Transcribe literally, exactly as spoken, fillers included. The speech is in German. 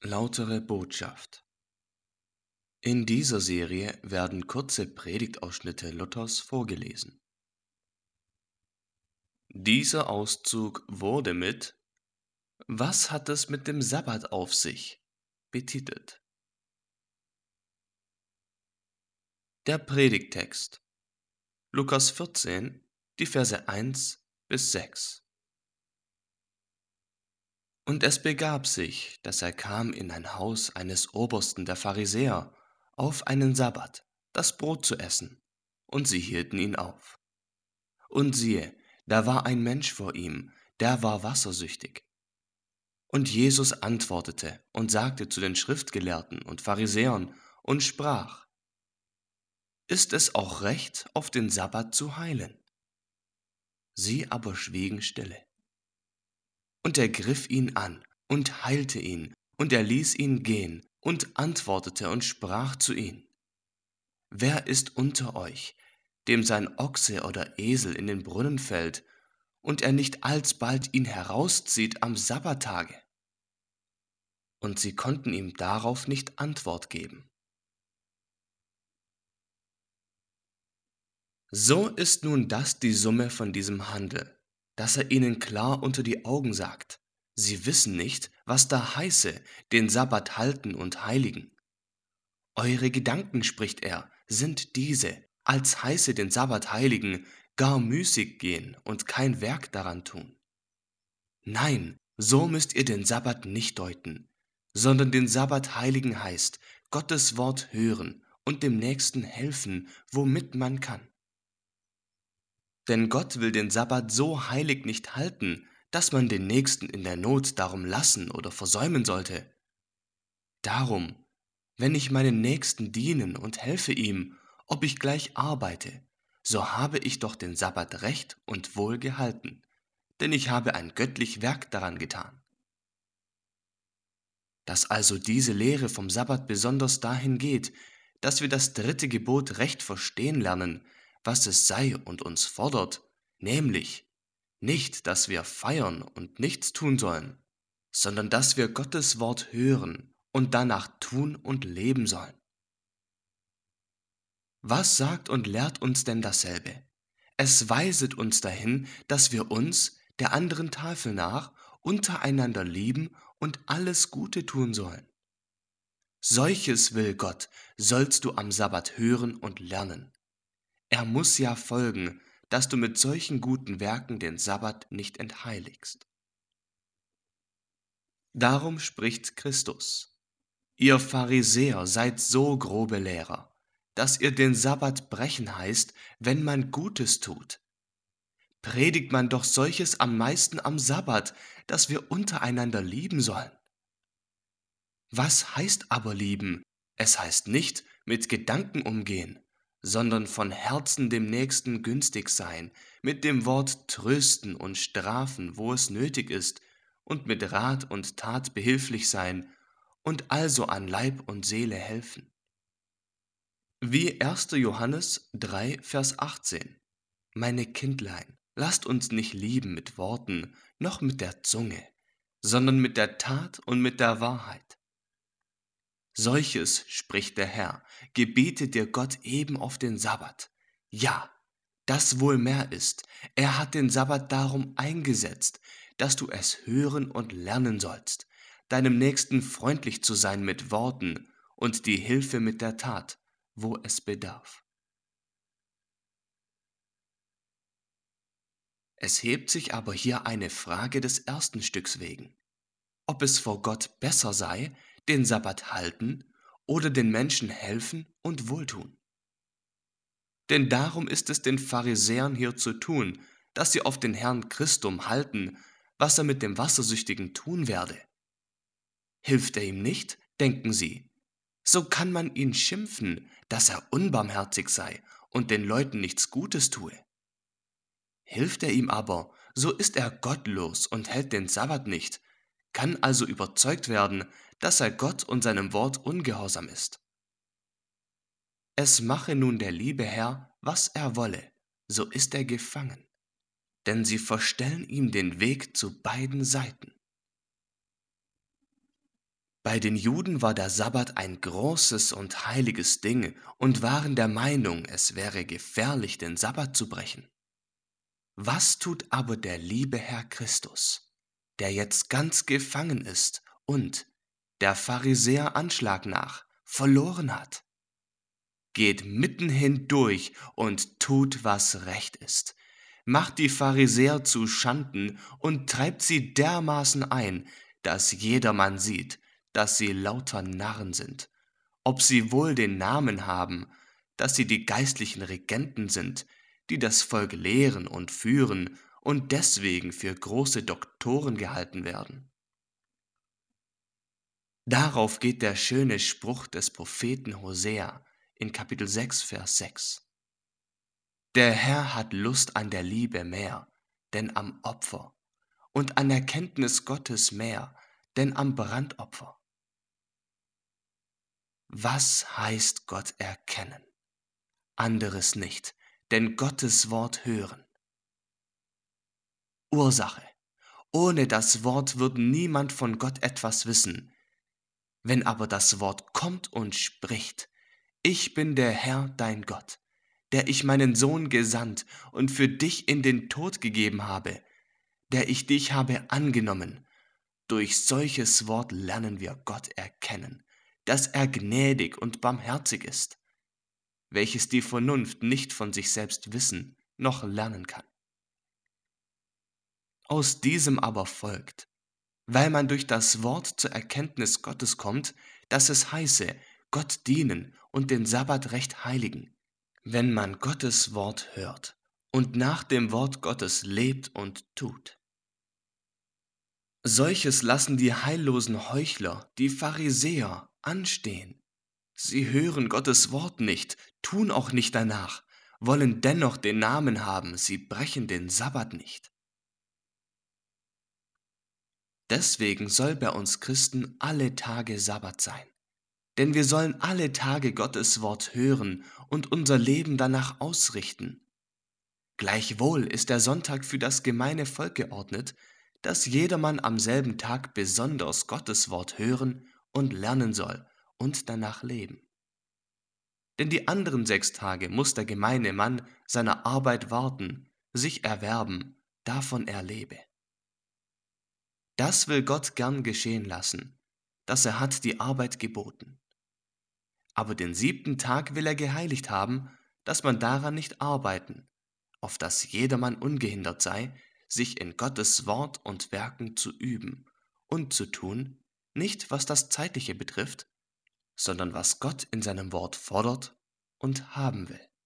Lautere Botschaft. In dieser Serie werden kurze Predigtausschnitte Luthers vorgelesen. Dieser Auszug wurde mit „Was hat es mit dem Sabbat auf sich?" betitelt. Der Predigttext: Lukas vierzehn, die Verse eins bis sechs. Und es begab sich, dass er kam in ein Haus eines Obersten der Pharisäer auf einen Sabbat, das Brot zu essen, und sie hielten ihn auf. Und siehe, da war ein Mensch vor ihm, der war wassersüchtig. Und Jesus antwortete und sagte zu den Schriftgelehrten und Pharisäern und sprach: Ist es auch recht, auf den Sabbat zu heilen? Sie aber schwiegen stille. Und er griff ihn an und heilte ihn, und er ließ ihn gehen und antwortete und sprach zu ihnen: Wer ist unter euch, dem sein Ochse oder Esel in den Brunnen fällt, und er nicht alsbald ihn herauszieht am Sabbattage? Und sie konnten ihm darauf nicht Antwort geben. So ist nun das die Summe von diesem Handel, dass er ihnen klar unter die Augen sagt: Sie wissen nicht, was da heiße, den Sabbat halten und heiligen. Eure Gedanken, spricht er, sind diese, als heiße den Sabbat heiligen, gar müßig gehen und kein Werk daran tun. Nein, so müsst ihr den Sabbat nicht deuten, sondern den Sabbat heiligen heißt, Gottes Wort hören und dem Nächsten helfen, womit man kann. Denn Gott will den Sabbat so heilig nicht halten, dass man den Nächsten in der Not darum lassen oder versäumen sollte. Darum, wenn ich meinen Nächsten dienen und helfe ihm, ob ich gleich arbeite, so habe ich doch den Sabbat recht und wohl gehalten, denn ich habe ein göttlich Werk daran getan. Dass also diese Lehre vom Sabbat besonders dahin geht, dass wir das dritte Gebot recht verstehen lernen, was es sei und uns fordert, nämlich nicht, dass wir feiern und nichts tun sollen, sondern dass wir Gottes Wort hören und danach tun und leben sollen. Was sagt und lehrt uns denn dasselbe? Es weiset uns dahin, dass wir uns, der anderen Tafel nach, untereinander lieben und alles Gute tun sollen. Solches will Gott, sollst du am Sabbat hören und lernen. Er muss ja folgen, dass du mit solchen guten Werken den Sabbat nicht entheiligst. Darum spricht Christus: Ihr Pharisäer seid so grobe Lehrer, dass ihr den Sabbat brechen heißt, wenn man Gutes tut. Predigt man doch solches am meisten am Sabbat, dass wir untereinander lieben sollen. Was heißt aber lieben? Es heißt nicht mit Gedanken umgehen, sondern von Herzen dem Nächsten günstig sein, mit dem Wort trösten und strafen, wo es nötig ist, und mit Rat und Tat behilflich sein und also an Leib und Seele helfen. Wie erster Johannes drei, Vers achtzehn. Meine Kindlein, lasst uns nicht lieben mit Worten, noch mit der Zunge, sondern mit der Tat und mit der Wahrheit. Solches, spricht der Herr, gebietet dir Gott eben auf den Sabbat. Ja, das wohl mehr ist, er hat den Sabbat darum eingesetzt, dass du es hören und lernen sollst, deinem Nächsten freundlich zu sein mit Worten und die Hilfe mit der Tat, wo es bedarf. Es hebt sich aber hier eine Frage des ersten Stücks wegen, ob es vor Gott besser sei, den Sabbat halten oder den Menschen helfen und wohltun. Denn darum ist es den Pharisäern hier zu tun, dass sie auf den Herrn Christum halten, was er mit dem Wassersüchtigen tun werde. Hilft er ihm nicht, denken sie, so kann man ihn schimpfen, dass er unbarmherzig sei und den Leuten nichts Gutes tue. Hilft er ihm aber, so ist er gottlos und hält den Sabbat nicht, kann also überzeugt werden, dass er Gott und seinem Wort ungehorsam ist. Es mache nun der liebe Herr, was er wolle, so ist er gefangen, denn sie verstellen ihm den Weg zu beiden Seiten. Bei den Juden war der Sabbat ein großes und heiliges Ding und waren der Meinung, es wäre gefährlich, den Sabbat zu brechen. Was tut aber der liebe Herr Christus, der jetzt ganz gefangen ist und, der Pharisäer Anschlag nach, verloren hat? Geht mitten hindurch und tut, was recht ist, macht die Pharisäer zu Schanden und treibt sie dermaßen ein, dass jedermann sieht, dass sie lauter Narren sind, ob sie wohl den Namen haben, dass sie die geistlichen Regenten sind, die das Volk lehren und führen und deswegen für große Doktoren gehalten werden. Darauf geht der schöne Spruch des Propheten Hosea in Kapitel sechs, Vers sechs. Der Herr hat Lust an der Liebe mehr, denn am Opfer, und an Erkenntnis Gottes mehr, denn am Brandopfer. Was heißt Gott erkennen? Anderes nicht, denn Gottes Wort hören. Ursache: Ohne das Wort wird niemand von Gott etwas wissen. Wenn aber das Wort kommt und spricht: Ich bin der Herr, dein Gott, der ich meinen Sohn gesandt und für dich in den Tod gegeben habe, der ich dich habe angenommen. Durch solches Wort lernen wir Gott erkennen, dass er gnädig und barmherzig ist, welches die Vernunft nicht von sich selbst wissen noch lernen kann. Aus diesem aber folgt, weil man durch das Wort zur Erkenntnis Gottes kommt, dass es heiße, Gott dienen und den Sabbat recht heiligen, wenn man Gottes Wort hört und nach dem Wort Gottes lebt und tut. Solches lassen die heillosen Heuchler, die Pharisäer, anstehen. Sie hören Gottes Wort nicht, tun auch nicht danach, wollen dennoch den Namen haben, sie brechen den Sabbat nicht. Deswegen soll bei uns Christen alle Tage Sabbat sein. Denn wir sollen alle Tage Gottes Wort hören und unser Leben danach ausrichten. Gleichwohl ist der Sonntag für das gemeine Volk geordnet, dass jedermann am selben Tag besonders Gottes Wort hören und lernen soll und danach leben. Denn die anderen sechs Tage muss der gemeine Mann seiner Arbeit warten, sich erwerben, davon er lebe. Das will Gott gern geschehen lassen, dass er hat die Arbeit geboten. Aber den siebten Tag will er geheiligt haben, dass man daran nicht arbeiten, auf dass jedermann ungehindert sei, sich in Gottes Wort und Werken zu üben und zu tun, nicht was das Zeitliche betrifft, sondern was Gott in seinem Wort fordert und haben will.